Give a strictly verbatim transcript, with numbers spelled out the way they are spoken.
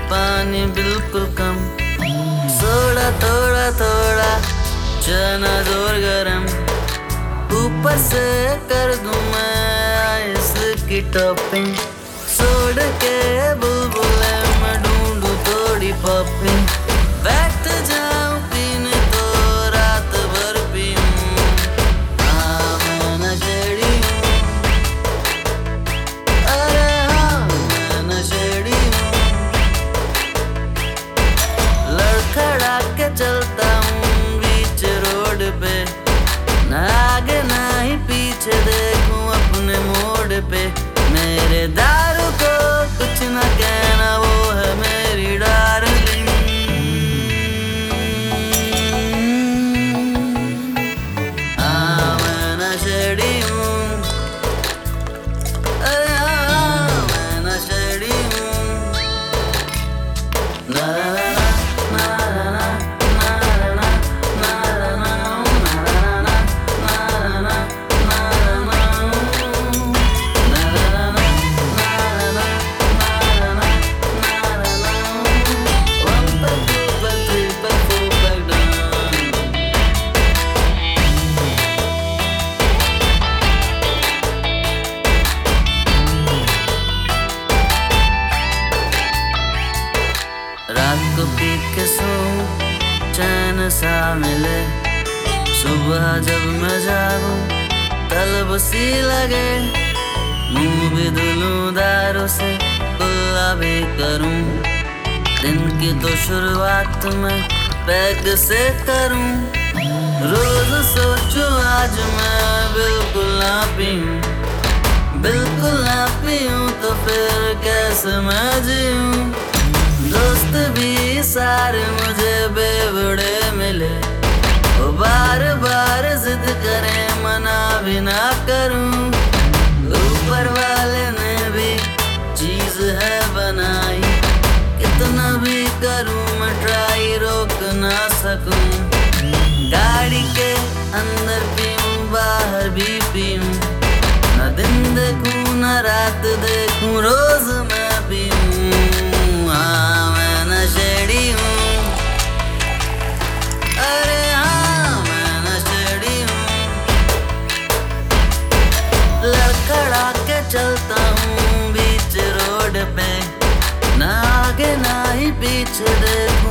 पानी बिल्कुल कम, सोडा थोड़ा थोड़ा, चना जोर गरम, ऊपर से कर दूं मैं आइस की टॉपिंग। सोड के बुलबुले मैं ढूंढूं थोड़ी पॉपिंग, बैठ जाऊं पीने तो रात भर पीऊं। हाँ मैं नशेड़ी हूँ, अरे हाँ मैं नशेड़ी हूँ। लड़खड़ा के चलता हूँ बीच रोड पे, ना आगे ना ही पीछे देखूं अपने मोड़ पे। मेरे दारू को कुछ न कहना, वो है मेरी डार्लिंग। हाँ मैं नशेड़ी हूँ, अरे हाँ मैं नशेड़ी हूँ। ना रात को पी के सोऊं चैन सा मिले, सुबह जब मैं जागूं तलब सी लगे। मुंह भी धुलूं दारू से कुल्ला भी करूं, दिन की तो शुरुआत मैं पैग से करूं। रोज सोचूं आज मैं बिल्कुल ना पीऊं, बिल्कुल ना पीऊं तो फिर कैसे मैं जीऊं। दोस्त भी सारे मुझे बेवड़े मिले, वो बार बार जिद करें मना भी ना करूं। ऊपर वाले ने भी चीज है बनाई, कितना भी करूं मैं ट्राई रोक ना सकूं। गाड़ी के अंदर पीऊं बाहर भी पीऊं, न दिन देखूं न रात देखूं रोज मैं पीऊं। हाँ मैं नशेड़ी हूँ, अरे हाँ मैं नशेड़ी हूँ। लड़खड़ा के चलता हूँ बीच रोड पे, ना आगे ना ही पीछे देखूं